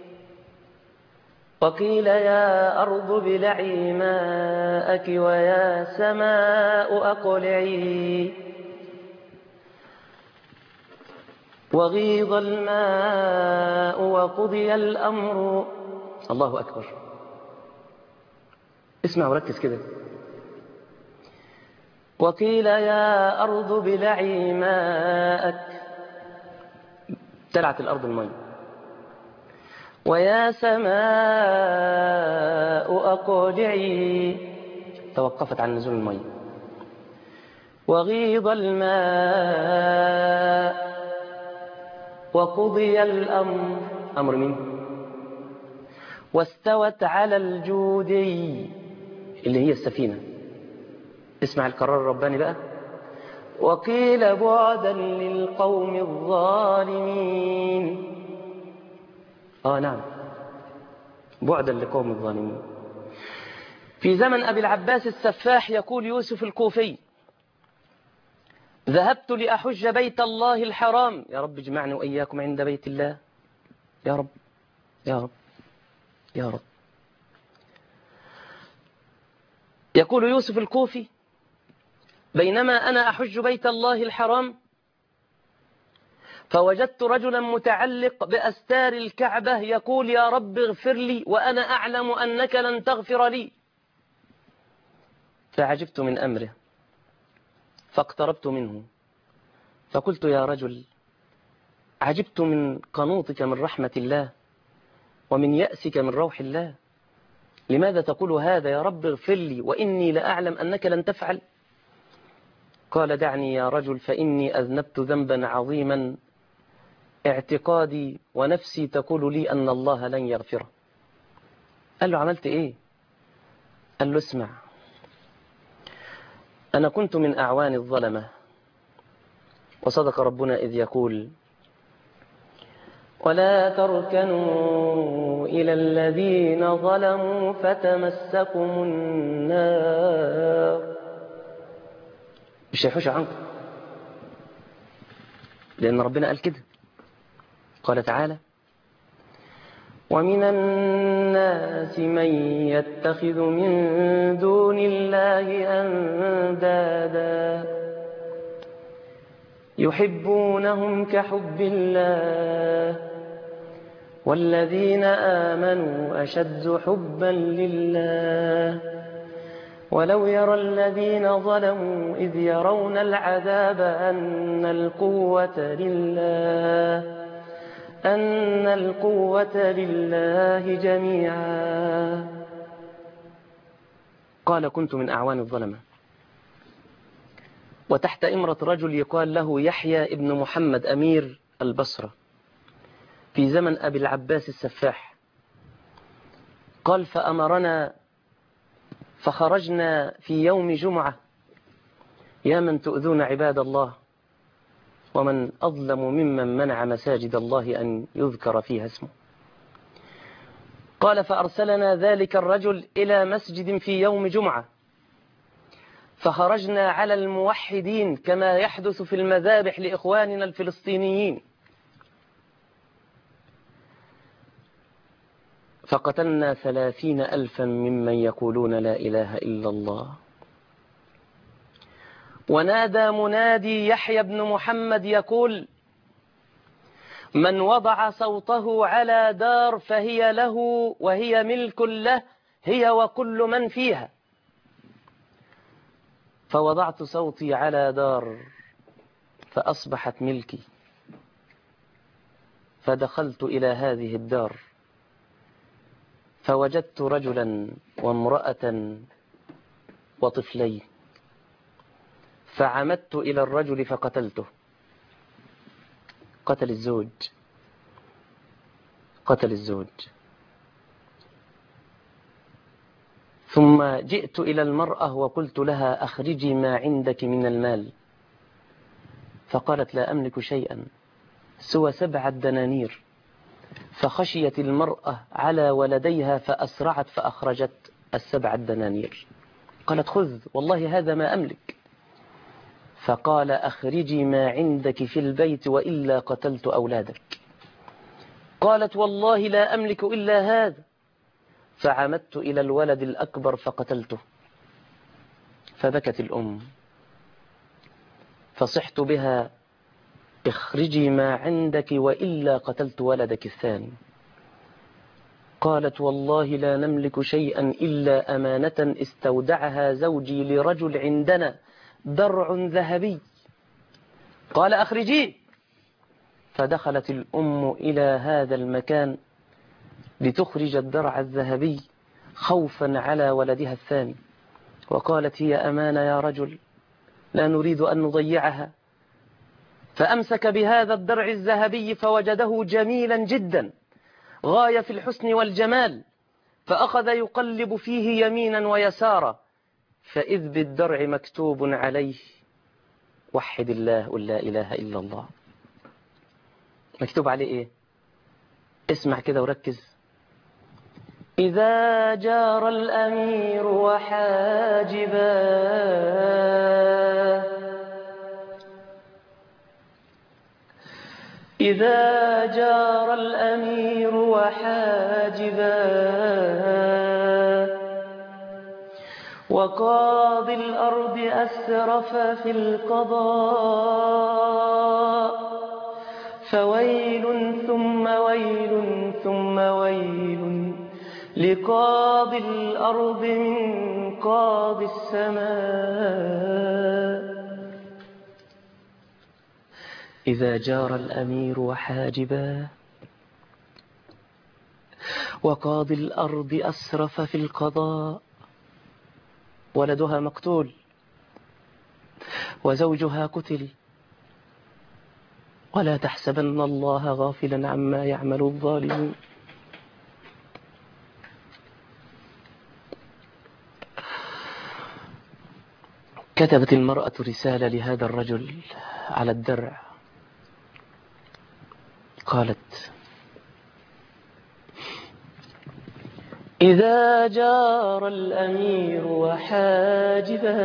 وقيل يا أرض ابلعي ماءك ويا سماء أقلعي وغيض الماء وقضي الأمر. الله أكبر، اسمع وركز كده. وقيل يا أرض ابلعي ماءك، ابتلعت الأرض الماء، ويا سماء أقلعي، توقفت عن نزول الماء، وغيض الماء وقضي الأمر، أمر مين؟ واستوت على الجودي اللي هي السفينة. اسمع القرار الرباني بقى. وقيل بعدا للقوم الظالمين. نعم، بعدا لقوم الظالمين. في زمن أبي العباس السفاح يقول يوسف الكوفي ذهبت لأحج بيت الله الحرام، يا رب اجمعني وإياكم عند بيت الله، يا رب يا رب يا رب. يقول يوسف الكوفي بينما أنا أحج بيت الله الحرام فوجدت رجلا متعلق بأستار الكعبة يقول يا رب اغفر لي وأنا أعلم أنك لن تغفر لي. فعجبت من أمره فاقتربت منه فقلت يا رجل عجبت من قنوطك من رحمة الله ومن يأسك من روح الله، لماذا تقول هذا يا رب اغفر لي وإني لأعلم أنك لن تفعل؟ قال دعني يا رجل فإني أذنبت ذنبا عظيما اعتقادي ونفسي تقول لي أن الله لن يغفره. قال له عملت إيه؟ قال له اسمع، أنا كنت من أعوان الظلمة، وصدق ربنا إذ يقول ولا تركنوا إلى الذين ظلموا فتمسكم النار. مش هيحوش عنكم، لأن ربنا قال كده. قال تعالى: ومن الناس من يتخذ من دون الله أندادا يحبونهم كحب الله والذين آمنوا أشد حبا لله ولو يرى الذين ظلموا إذ يرون العذاب أن القوة لله جميعا. قال: كنت من أعوان الظلمة، وتحت إمرة رجل يقال له يحيى ابن محمد أمير البصرة في زمن أبي العباس السفاح. قال: فأمرنا فخرجنا في يوم جمعة: يا من تؤذون عباد الله، ومن أظلم ممن منع مساجد الله أن يذكر فيها اسمه. قال: فأرسلنا ذلك الرجل إلى مسجد في يوم جمعة، فخرجنا على الموحدين كما يحدث في المذابح لإخواننا الفلسطينيين، فقتلنا 30,000 ممن يقولون لا إله إلا الله. ونادى منادي يحيى بن محمد يقول: من وضع صوته على دار فهي له وهي ملك له، هي وكل من فيها. فوضعت صوتي على دار فأصبحت ملكي، فدخلت إلى هذه الدار فوجدت رجلا وامرأة وطفلين، فعمدت إلى الرجل فقتلته. قتل الزوج. ثم جئت إلى المرأة وقلت لها: أخرجي ما عندك من المال. فقالت: لا أملك شيئا سوى 7 دنانير. فخشيت المرأة على ولديها فأسرعت فأخرجت 7 دنانير. قالت: خذ، والله هذا ما أملك. فقال: أخرجي ما عندك في البيت وإلا قتلت أولادك. قالت: والله لا أملك إلا هذا. فعمدت إلى الولد الأكبر فقتلته. فبكت الأم، فصحت بها: اخرجي ما عندك وإلا قتلت ولدك الثاني. قالت: والله لا نملك شيئا إلا أمانة استودعها زوجي لرجل عندنا، درع ذهبي. قال: أخرجيه. فدخلت الأم إلى هذا المكان لتخرج الدرع الذهبي خوفا على ولدها الثاني، وقالت: هي أمانة يا رجل، لا نريد أن نضيعها. فأمسك بهذا الدرع الذهبي فوجده جميلا جدا غاية في الحسن والجمال، فأخذ يقلب فيه يمينا ويسارا، فإذ بالدرع مكتوب عليه: وحد الله قل لا إله إلا الله. مكتوب عليه إيه؟ اسمع كده وركز: إذا جار الأمير وحاجباه، إذا جار الأمير وحاجباه، وقاضي الأرض أسرف في القضاء، فويل ثم ويل ثم ويل لقاضي الأرض من قاضي السماء. إذا جار الأمير وحاجباه، وقاضي الأرض أسرف في القضاء، ولدها مقتول وزوجها قتل، ولا تحسبن الله غافلا عما يعمل الظالمون. كتبت المرأة رسالة لهذا الرجل على الدرع، قالت: إذا جار الأمير وحاجبا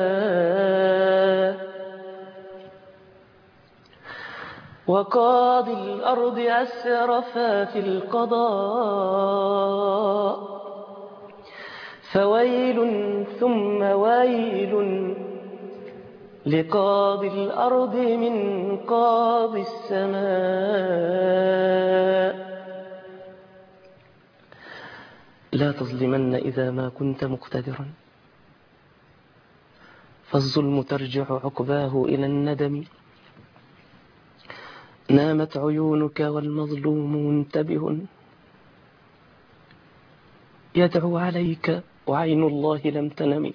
وقاضي الأرض أسرفا في القضاء فويل ثم ويل لقاضي الأرض من قاضي السماء لا تظلمن إذا ما كنت مقتدرا فالظلم ترجع عقباه إلى الندم نامت عيونك والمظلوم منتبه يدعو عليك وعين الله لم تنم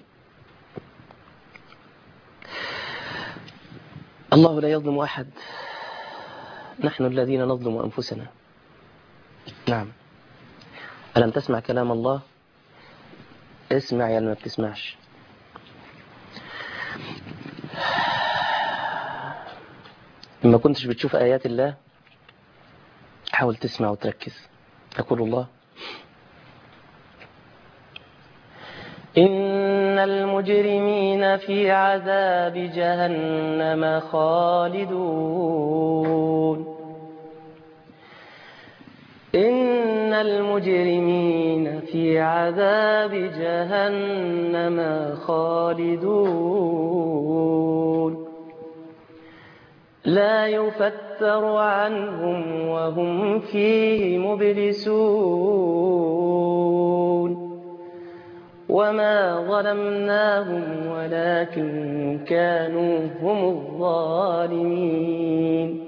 الله لا يظلم أحد نحن الذين نظلم أنفسنا. نعم. ألم تسمع كلام الله؟ اسمع يا ما بتسمعش. لما كنتش بتشوف آيات الله حاول تسمع وتركز. يقول الله إن المجرمين في عذاب جهنم خالدون إن المجرمين في عذاب جهنم خالدون لا يفتر عنهم وهم فيه مبلسون وما ظلمناهم ولكن كانوا هم الظالمين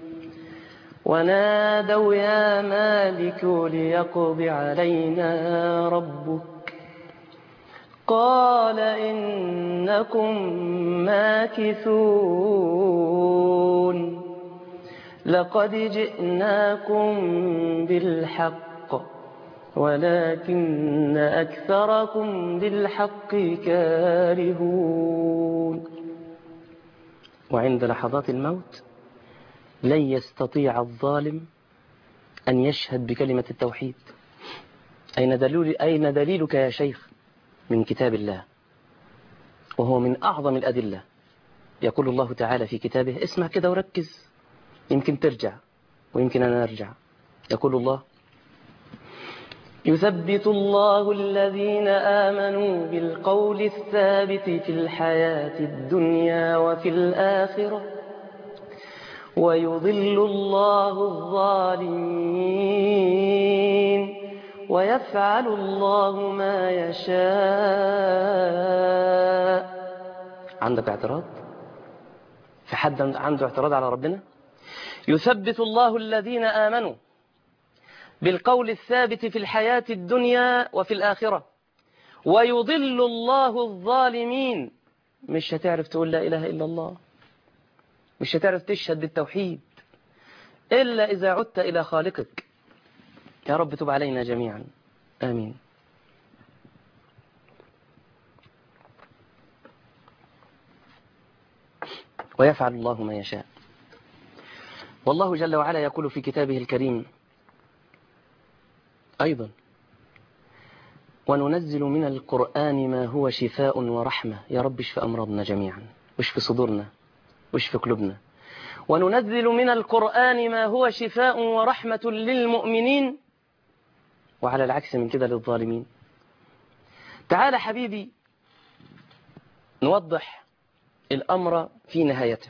ونادوا يا مالك ليقض علينا ربك قال إنكم ماكثون لقد جئناكم بالحق ولكن أكثركم للحق كارهون وعند لحظات الموت لن يستطيع الظالم أن يشهد بكلمة التوحيد. أين دليلك يا شيخ؟ من كتاب الله وهو من أعظم الأدلة. يقول الله تعالى في كتابه اسمع كده وركز يمكن ترجع ويمكن أنا أرجع. يقول الله يثبت الله الذين آمنوا بالقول الثابت في الحياة الدنيا وفي الآخرة ويضل الله الظالمين ويفعل الله ما يشاء. عندك اعتراض؟ في حد عنده اعتراض على ربنا؟ يثبت الله الذين آمنوا بالقول الثابت في الحياة الدنيا وفي الآخرة ويضل الله الظالمين. مش هتعرف تقول لا إله إلا الله، مش هتعرف تشهد بالتوحيد إلا إذا عدت إلى خالقك. يا رب تب علينا جميعا آمين. ويفعل الله ما يشاء. والله جل وعلا يقول في كتابه الكريم أيضا وننزل من القرآن ما هو شفاء ورحمة. يا رب اشف أمراضنا جميعا واشف صدورنا واشف قلوبنا. وننزل من القرآن ما هو شفاء ورحمة للمؤمنين وعلى العكس من كده للظالمين. تعال حبيبي نوضح الأمر في نهايته.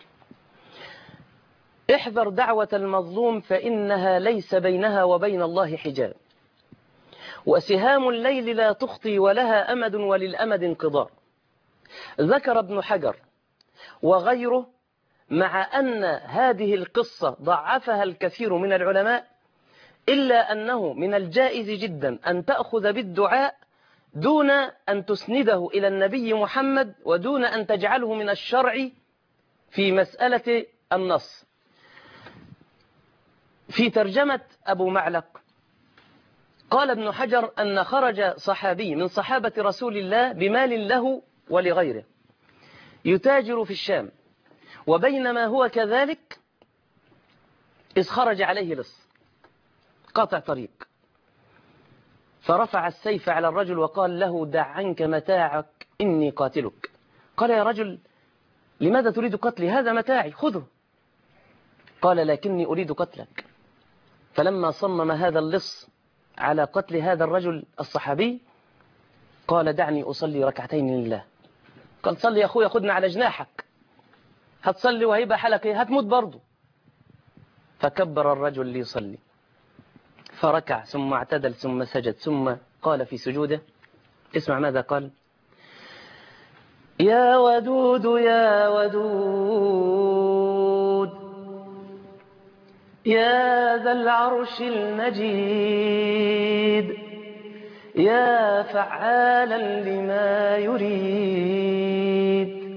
احذر دعوة المظلوم فإنها ليس بينها وبين الله حجاب وسهام الليل لا تخطي ولها أمد وللأمد انقضاء. ذكر ابن حجر وغيره مع أن هذه القصة ضعفها الكثير من العلماء إلا أنه من الجائز جدا أن تأخذ بالدعاء دون أن تسنده إلى النبي محمد ودون أن تجعله من الشرع في مسألة النص. في ترجمة أبو معلق قال ابن حجر أن خرج صحابي من صحابة رسول الله بمال له ولغيره يتاجر في الشام وبينما هو كذلك إذ خرج عليه لص قاطع طريق فرفع السيف على الرجل وقال له دع عنك متاعك إني قاتلك. قال يا رجل لماذا تريد قتلي؟ هذا متاعي خذه. قال لكني أريد قتلك. فلما صمم هذا اللص على قتل هذا الرجل الصحابي قال دعني أصلي ركعتين لله. قال صلي يا أخويا، خدنا على جناحك، هتصلي وهيبقى حالك ايه؟ هتموت برضه. فكبر الرجل ليصلي، فركع ثم اعتدل ثم سجد، ثم قال في سجوده، اسمع ماذا قال: يا ودود يا ودود يا ذا العرش المجيد يا فعالا لما يريد.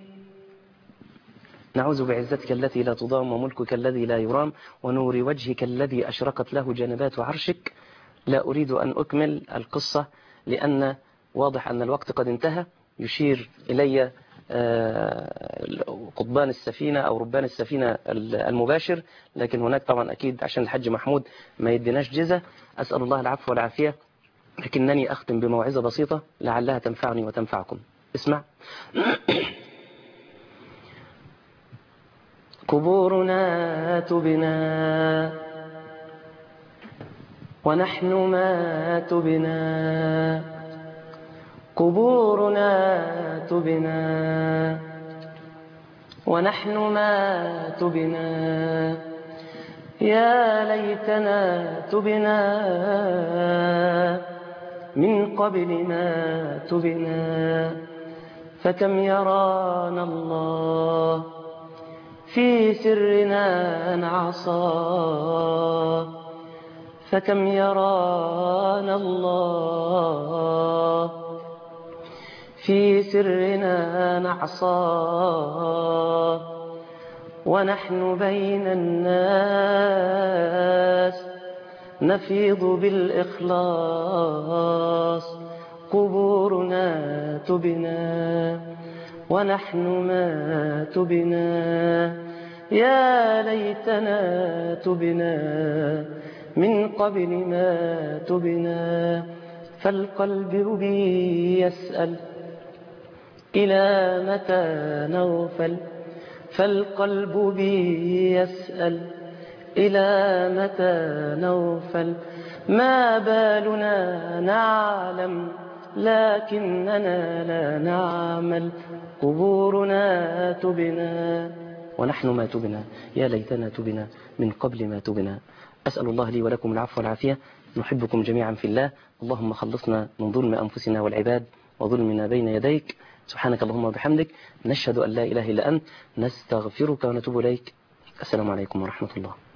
نعوذ بعزتك التي لا تضام وملكك الذي لا يرام ونور وجهك الذي أشرقت له جنبات عرشك. لا أريد أن أكمل القصة لأن واضح أن الوقت قد انتهى. يشير إلي قضبان السفينة أو ربان السفينة المباشر، لكن هناك طبعا أكيد عشان الحج محمود ما يديناش جزة. أسأل الله العفو والعافية، لكنني أختم بموعظة بسيطة لعلها تنفعني وتنفعكم. اسمع. قبورنا تبنا ونحن ما تبنا، قبورنا تبنا ونحن ما تبنا، يا ليتنا تبنا من قبل ما تبنا. فكم يرانا الله في سرنا نعصى، فكم يرانا الله في سرنا نعصى، ونحن بين الناس نفيض بالإخلاص. قبورنا تبنا ونحن ما تبنا، يا ليتنا تبنا من قبل ما تبنا. فالقلب بي يسأل إلى متى نغفل، فالقلب بي يسأل إلى متى نغفل. ما بالنا نعلم لكننا لا نعمل. قبورنا تبنا ونحن ما تبنا، يا ليتنا تبنا من قبل ما تبنا. أسأل الله لي ولكم العفو والعافية. نحبكم جميعا في الله. اللهم خلصنا من ظلم أنفسنا والعباد وظلمنا بين يديك. سبحانك اللهم وبحمدك، نشهد أن لا إله إلا أنت، نستغفرك ونتوب إليك. السلام عليكم ورحمة الله.